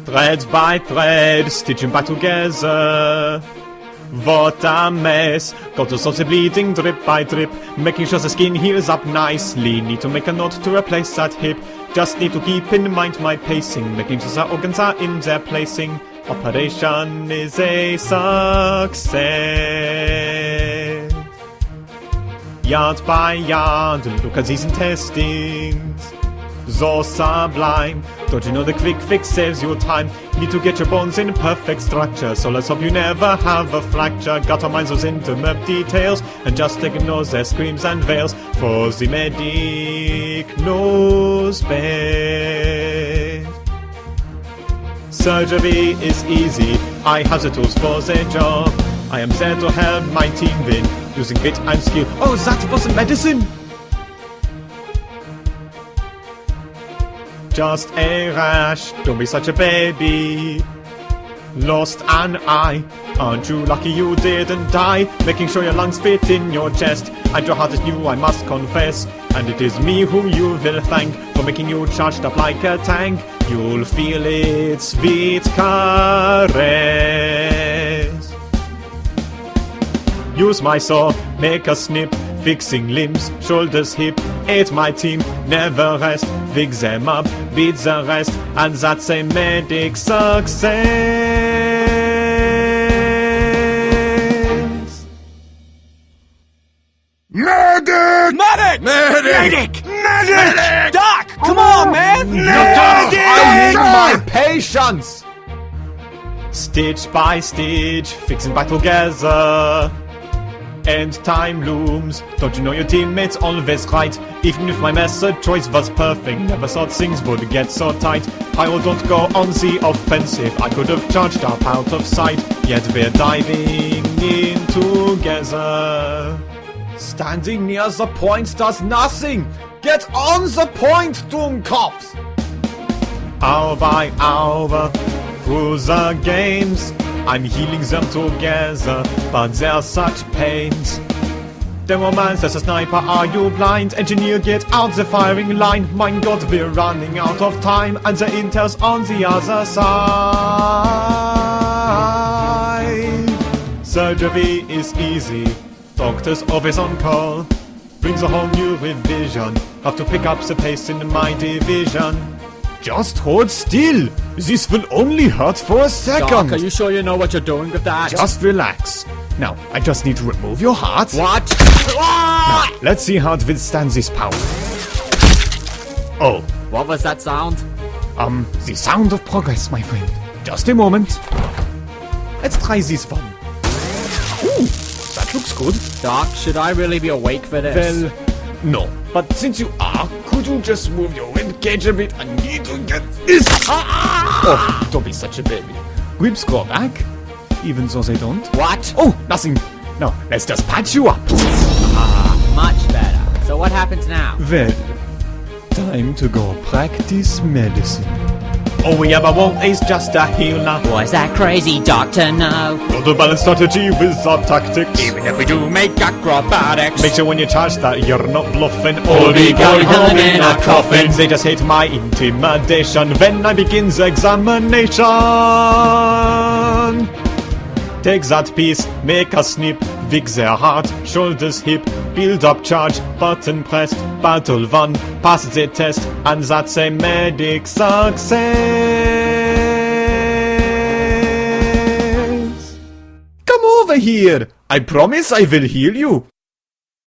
Thread by thread, stitching back together. What a mess. Got us also bleeding drip by drip, making sure the skin heals up nicely. Need to make a note to replace that hip. Just need to keep in mind my pacing, making sure the organs are in their placing. Operation is a success. Yard by yard, look at these intestines. So sublime. Don't you know the quick fix saves you time? Need to get your bones in perfect structure, so let's hope you never have a fracture. Gotta mind those intimate details and just ignore their screams and veils, for the medic knows best. Surgery is easy, I have the tools for the job. I am there to help my team win, using grit and skill. Oh, that wasn't medicine! Just a rash, don't be such a baby. Lost an eye, aren't you lucky you didn't die? Making sure your lungs fit in your chest, and your heart is new, I must confess. And it is me whom you will thank for making you charged up like a tank. You'll feel its sweet caress. Use my saw, make a snip, fixing limbs, shoulders, hip. Aid my team, never rest. Fix them up, beat the rest, and that's a medic success. Medic! Medic! Medic! Medic! Doc, come on, man! I need my patience! Stitch by stitch, fixing back together. End time looms. Don't you know your teammates always right? Even if my method choice was perfect, never thought things would get so tight. Pyro, don't go on the offensive. I could have charged up out of sight, yet we're diving in together. Standing near the point does nothing. Get on the point, Doomcops! Hour by hour, through the games, I'm healing them together, but they're such pains. Demo man says a sniper, are you blind? Engineer, get out the firing line. My god, we're running out of time, and the intel's on the other side. Surgery is easy, doctor's always on call. Brings a whole new revision, have to pick up the pace in my division. Just hold still! This will only hurt for a second! Doc, are you sure you know what you're doing with that? Just relax. Now, I just need to remove your heart. What? Now, let's see how it withstands this power. Oh, What was that sound? the sound of progress, my friend. Just a moment. Let's try this one. Ooh, that looks good. Doc, should I really be awake for this? Well, no. But since you are, could you just move your ribcage a bit? I need to get this. Oh, don't be such a baby. Ribs grow back, even though they don't. What? Oh, nothing. No, let's just patch you up. Much better. So what happens now? Well, time to go practice medicine. Oh, yeah, but won't is just a healer. Was that crazy, Doctor? No. Got to balance strategy with our tactics. Even if we do make acrobatics. Make sure when you charge that you're not bluffing. Or be going home in a coffin. They just hate my intimidation when I begin the examination. Take that piece, make a snip, fix their heart, shoulders, hip, build up charge, button pressed, battle won, pass the test, and that's a medic success. Come over here, I promise I will heal you.